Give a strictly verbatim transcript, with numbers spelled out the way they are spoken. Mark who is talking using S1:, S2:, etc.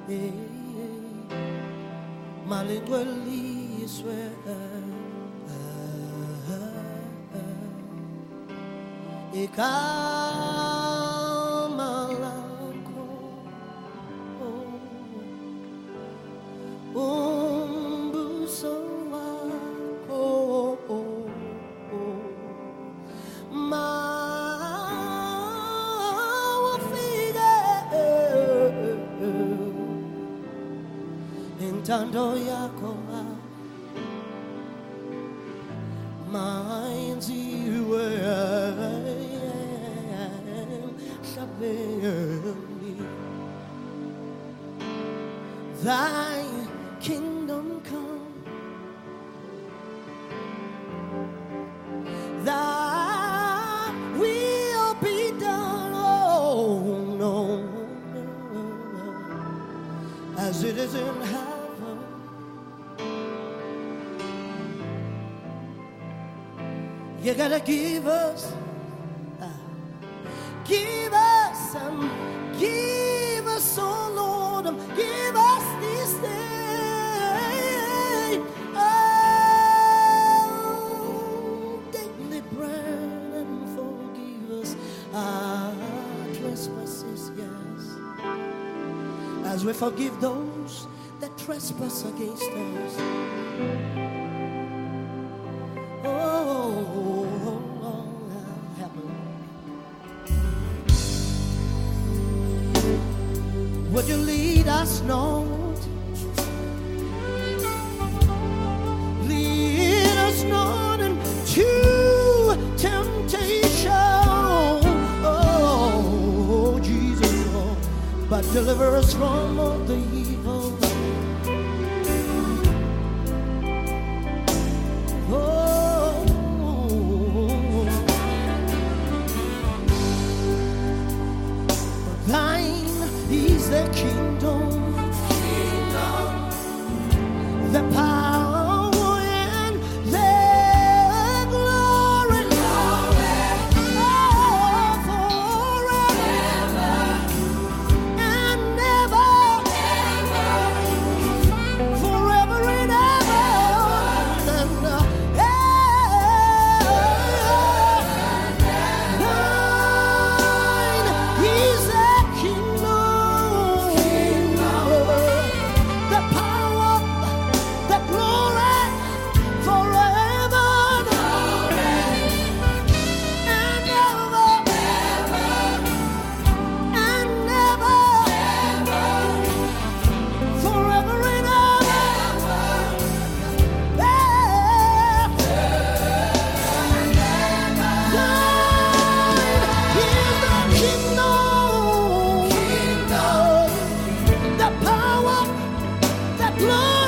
S1: malingweliswe igama lakho umbuso wakho mawafike intando yakho mayenziwe emhlabeni. Thy kingdom come, thy will be done, oh no, as it is in heaven. You gotta give us, uh, give us, um, give us, oh Lord, um, give us this day, oh, daily bread, and forgive us our trespasses, yes, as we forgive those that trespass against us. Would you lead us not? Lead us not into temptation, oh Jesus, but deliver us from all the evil. The kingdom, kingdom, the power and the glory, glory, oh, forever and ever, ever, forever and ever, and thine is the kingdom. Lord.